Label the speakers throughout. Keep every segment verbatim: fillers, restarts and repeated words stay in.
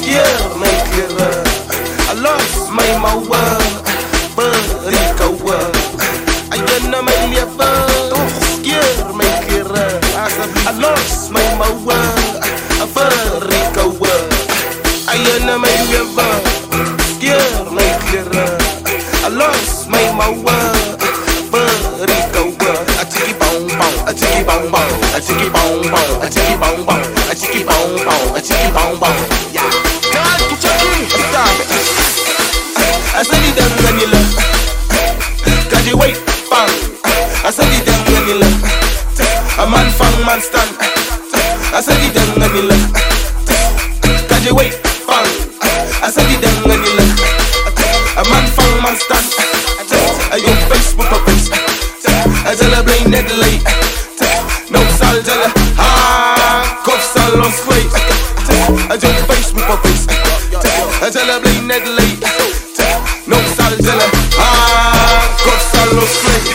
Speaker 1: skeer my klere. I lost my mouwe, berikoue. I jenne my lewe, skeer my klere. I lost my mouwe, berikoue. I jenne my lewe, skeer my klere. I lost my mouwe, berikoue. I tiki bong bong, I tiki bong bong, I tiki bong bong, I tiki bong bong, I tiki bong bong, I tiki bong bong. Yeah. God, you chucky, stop. I said it down when you look. God, you wait, bang. I said it down when you look. A man fang, man stand. I said it down when you look. God, you wait, bang. I said it down when you look. A man fang, man stand. I go Facebook a face. I tell her blame net late. No sal, tell her ah, cuff sal on straight. I just Facebook a face. I tell her blame net late. No sal, tell her ah, cuff sal on straight.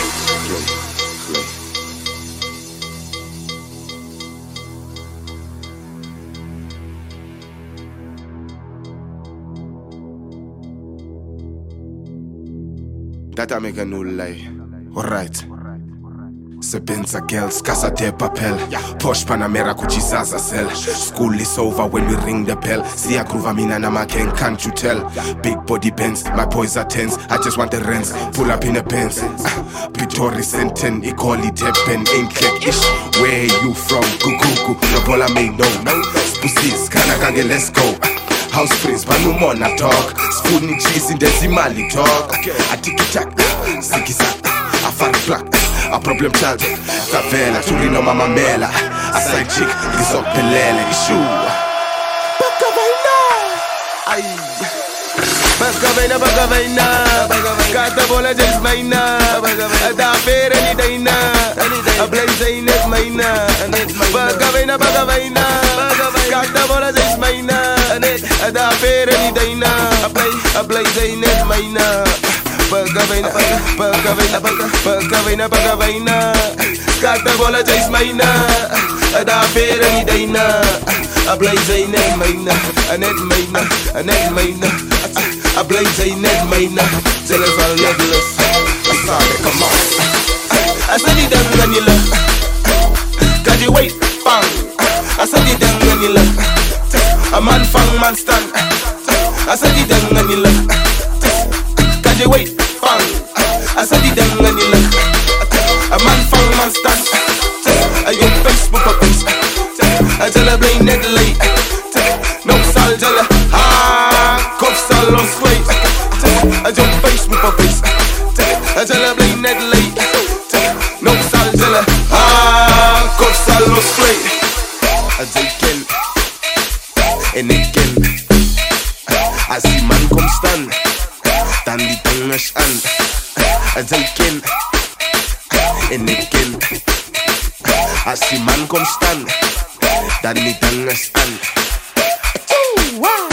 Speaker 2: That I make a no lie. Alright. Sebenza girls, casa de papel. Posh Panamera kuchizaza cell. School is over when we ring the bell. See a groove mina na magen, can't you tell? Big body bends, my boys are tense. I just want the rents, pull up in a Benz. Pitori senten, equally tepen, ain't click-ish. Where you from? Gugugu, no bola may no. Pussies, kana gange, let's go. House prince, but no more na talk. Spoon in cheese in the Zimali talk. I tick it tack, sticky sack. I find black, a problem child. Favela, Turino mama mela. A side chick, this up pelele. Issue.
Speaker 1: Ay. Bagavaina, bagavaina. Kata bola just maina. Da fere ni daina. A blaze in it maina. Bagavaina, bagavaina. Kata bola just maina. Da fere ni daina. A blaze in it maina. Bagavaina, bagavaina, bagavaina, bagavaina. Kata bola just maina. Da fere ni daina. A blaze in it maina. A net maina. A net maina. A blaze in it maina. Tell us all legless. I saw it, come on. I said it down when you look. God, you wait, bang. I said it down when you look. A man fang, man stand. I said it down when you look. God, you wait, bang. I said it down when you look. A man fang, man stand. I go Facebook a face. I tell her blame net late. No sal, tell her ah, cuff sal on straight. I jump Facebook a face. I tell her blame net late. No sal, tell her ah, cuff sal on straight. I take in and again. I see man come stand. Dan die tangers aan. I take in and again. I see man come stand. Dan die tangers aan. Wow.